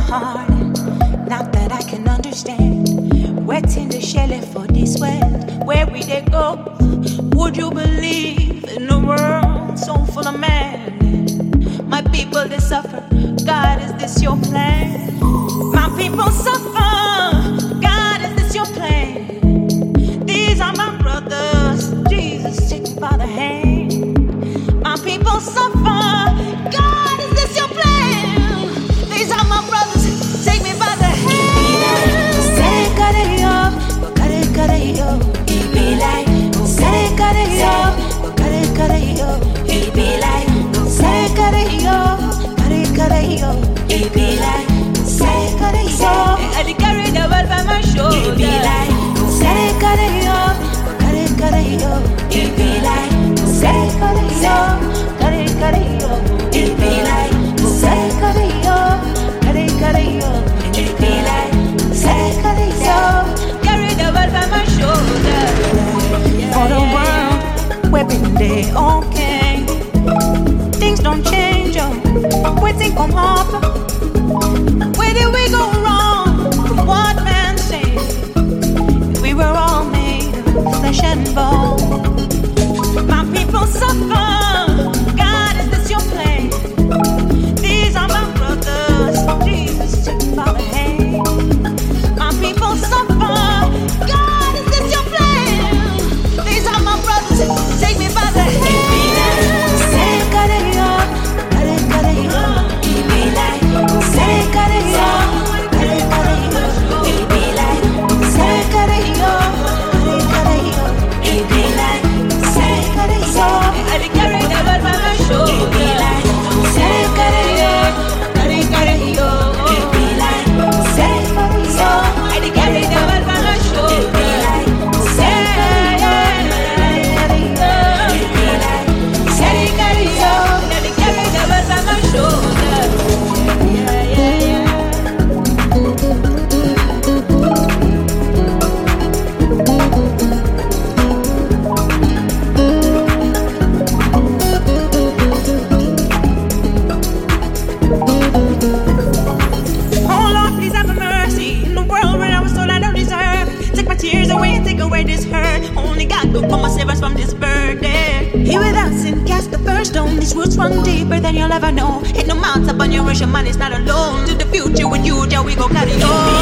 heart. Not that I can understand. Waiting the shell for this world. Where we they go? Would you believe in a world so full of man? My people they suffer. God, is this your plan? My people suffer. God, is this your plan? These are my brothers. Jesus, take me by the hand. My people suffer. God, is this your plan? These are my brothers. Take me by the hand. Say it, yo. Cut it, yo. He be like. Say it, yo. Cut it, yo. He be like. Say it, yo. Cut it, yo. He be like. Say it, yo. I carry the world by my shoulder. He be like. Say it, yo. Cut it, yo. He be like. Say it, yo. Cut it, yo. He be like. Say it, yo. Cut it, yo. He be like. Say it, yo. Carry the world by my shoulder. For the world, we've been okay. Things don't change, waiting come up. Where did we go wrong? From what man said? We were all made of flesh and bone. My people suffer. God, is this your plan? These are my brothers. Jesus, take me by the hand. My people suffer. God, is this your plan? These are my brothers. Take me by the hand. Say cut it up, cut it up. He be like, say cut it up, cut it up. He be like, say cut it up, cut it up. He be like, say cut it up. I carry the world by my shoulder. He be like, say cut it up, cut it up. He be like, say cut it up. I carry the world by my shoulder. He be like, say cut it up. He be like, say cut it up. I carry the world by my shoulder. Oh Lord, please have mercy in the world where I was told I don't deserve. Take my tears away and take away this hurt. Only God could come and save us from this burden. He without sin cast the first stone. These roots run deeper than you'll ever know. Hit no mountain upon your ocean, man is not alone. To the future with you, Jah we go carry on.